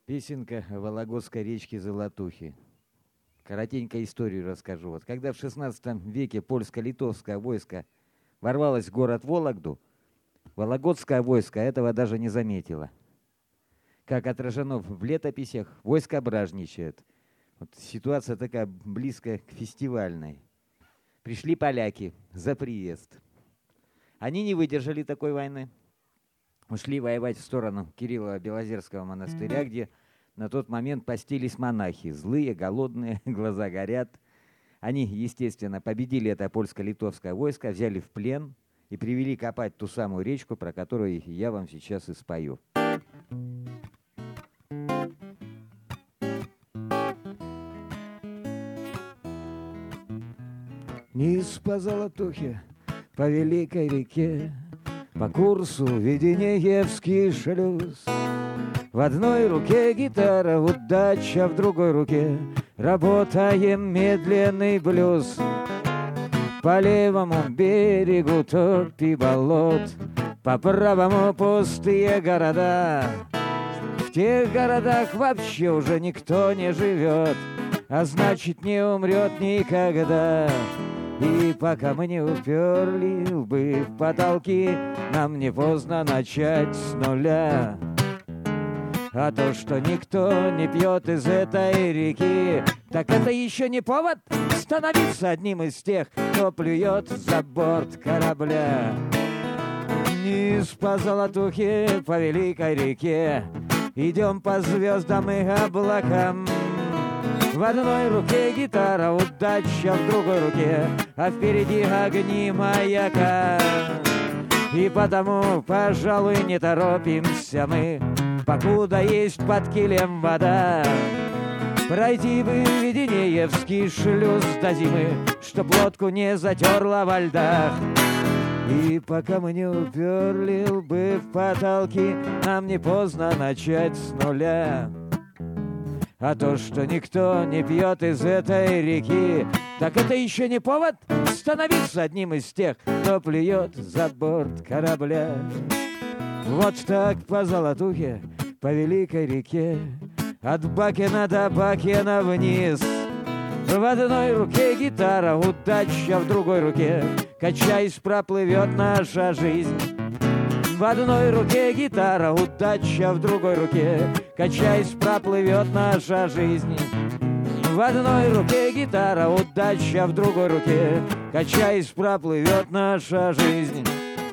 Песенка о Вологодской речке Золотухи. Коротенько историю расскажу. Вот когда в XVI веке польско-литовское войско ворвалось в город Вологду, Вологодское войско этого даже не заметило. Как отражено в летописях, войско бражничает. Вот ситуация такая близкая к фестивальной. Пришли поляки за приезд. Они не выдержали такой войны. Ушли воевать в сторону Кирилло-Белозерского монастыря, где на тот момент постились монахи. Злые, голодные, глаза горят. Они, естественно, победили это польско-литовское войско, взяли в плен и привели копать ту самую речку, про которую я вам сейчас и спою. Низ по Золотухе, по великой реке, по курсу Веденеевский шлюз. В одной руке гитара, удача в другой руке, работаем медленный блюз. По левому берегу топи болот, по правому пустые города. В тех городах вообще уже никто не живет, а значит не умрет никогда. И пока мы не уперли лбы в потолки, нам не поздно начать с нуля. А то, что никто не пьет из этой реки, так это еще не повод становиться одним из тех, кто плюет за борт корабля. Вниз по Золотухе, по великой реке, идем по звездам и облакам. В одной руке гитара, удача в другой руке, а впереди огни маяка. И потому, пожалуй, не торопимся мы, покуда есть под килем вода. Пройти бы Веденеевский шлюз до зимы, чтоб лодку не затерла во льдах. И пока мы не уперли лбы в потолки, нам не поздно начать с нуля. А то, что никто не пьет из этой реки, так это еще не повод становиться одним из тех, кто плюет за борт корабля. Вот так по Золотухе, по великой реке, от Бакена до Бакена вниз. В одной руке гитара, удача в другой руке, качаясь, проплывет наша жизнь. В одной руке гитара, удача в другой руке, качаясь, проплывет наша жизнь. В одной руке гитара, удача в другой руке, качаясь, проплывет наша жизнь.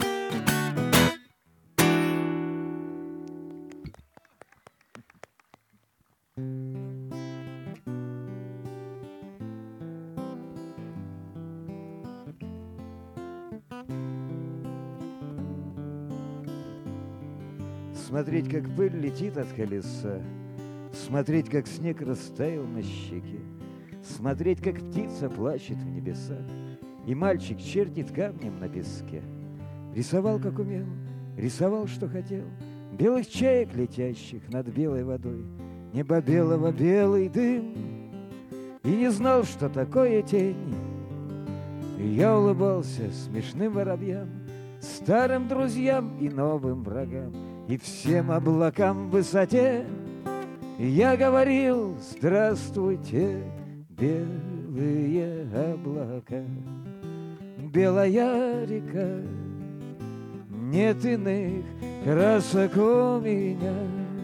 Смотреть, как пыль летит от колеса, смотреть, как снег растаял на щеке, смотреть, как птица плачет в небесах, и мальчик чертит камнем на песке. Рисовал, как умел, рисовал, что хотел, белых чаек, летящих над белой водой, небо белого, белый дым, и не знал, что такое тень. И я улыбался смешным воробьям, старым друзьям и новым врагам, и всем облакам в высоте. И я говорил: здравствуйте, белые облака, белая река, нет иных красок у меня.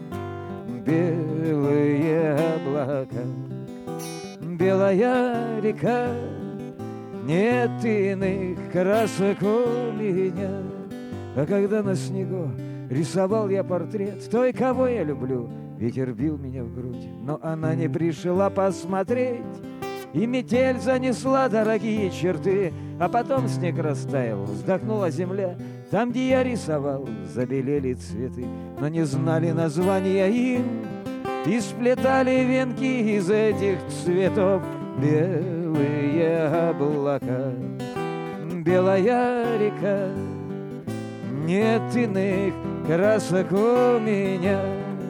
Белые облака, белая река, нет иных красок у меня. А когда на снегу рисовал я портрет той, кого я люблю, ветер бил меня в грудь, но она не пришла посмотреть. И метель занесла дорогие черты, а потом снег растаял, вздохнула земля. Там, где я рисовал, забелели цветы, но не знали названия им, и сплетали венки из этих цветов. Белые облака, белая река, нет иных красок у меня.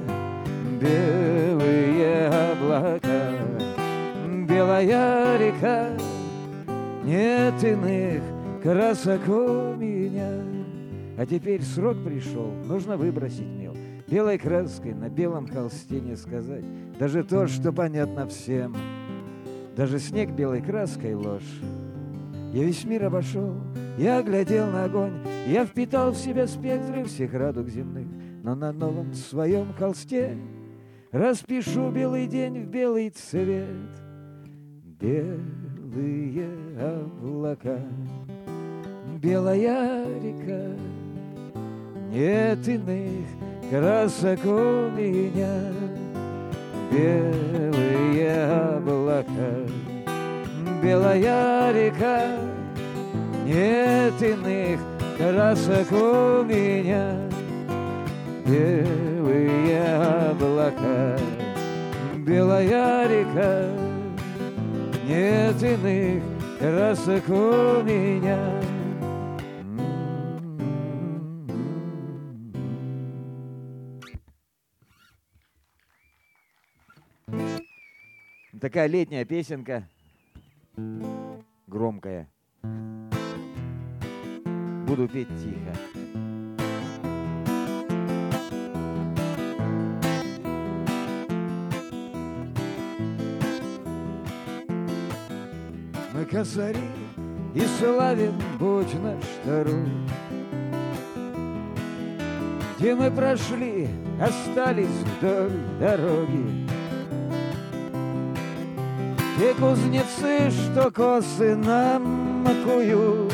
Белые облака, белая река, нет иных красок у меня. А теперь срок пришел, нужно выбросить мел. белой краской на белом холсте не сказать даже то, что понятно всем. Даже снег белой краской ложь. Я весь мир обошел, я глядел на огонь, я впитал в себя спектры всех радуг земных, но на новом своем холсте распишу белый день в белый цвет. Белые облака, белая река, нет иных красок у меня. Белые облака, белая река, нет иных красок у меня. Белые облака, белая река, нет иных красок у меня. Такая летняя песенка, громкая. Буду петь тихо. Мы косари и славен будь наш второй. Где мы прошли, остались вдоль дороги те кузнецы, что косы нам куют,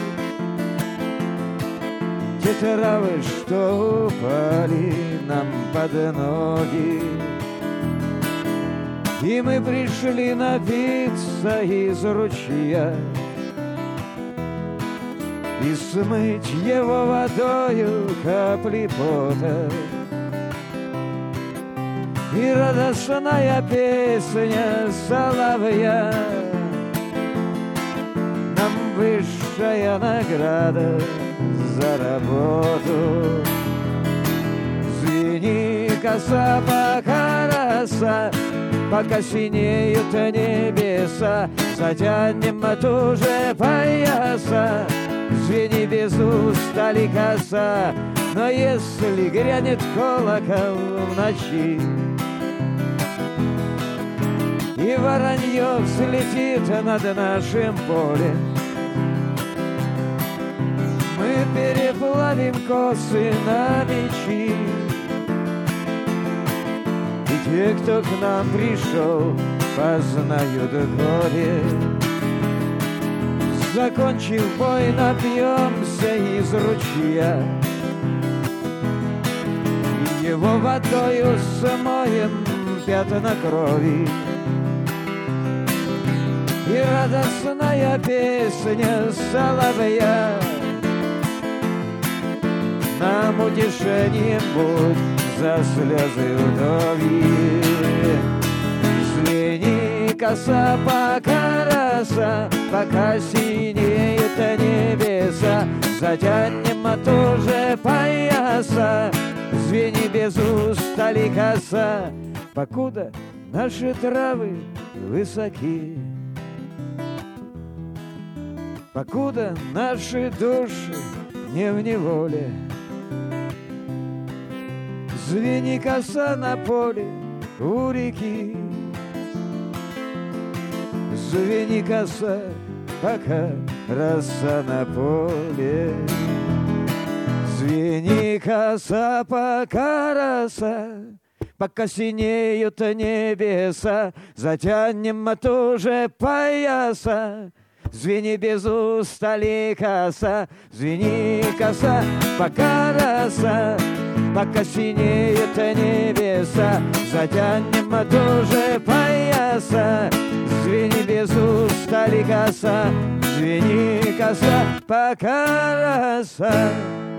те травы, что упали нам под ноги. И мы пришли напиться из ручья и смыть его водою капли пота. И радостная песня соловья нам высшая награда за работу. Звени коса, пока роса, пока синеют небеса, затянем туже пояса. Звени без устали коса, но если грянет колокол в ночи и воронье взлетит над нашим полем, мы переплавим косы на мечи. И те, кто к нам пришел, познают горе. Закончив бой, напьемся из ручья, его водою смоем пятна крови. И радостная песня соловья нам утешением будь за слезы вдовьи. Звени коса, пока роса, пока синеют небеса, затянем тоже пояса. Звени без устали коса, покуда наши травы высоки, покуда наши души не в неволе. Звени коса на поле у реки, звени коса, пока роса на поле. Звени коса, пока роса, пока синеют небеса, затянем тоже пояса. Звени без устали коса, звени коса, пока роса, пока синеют небеса, затянем тоже пояса. Звени без устали коса, звени коса, пока роса.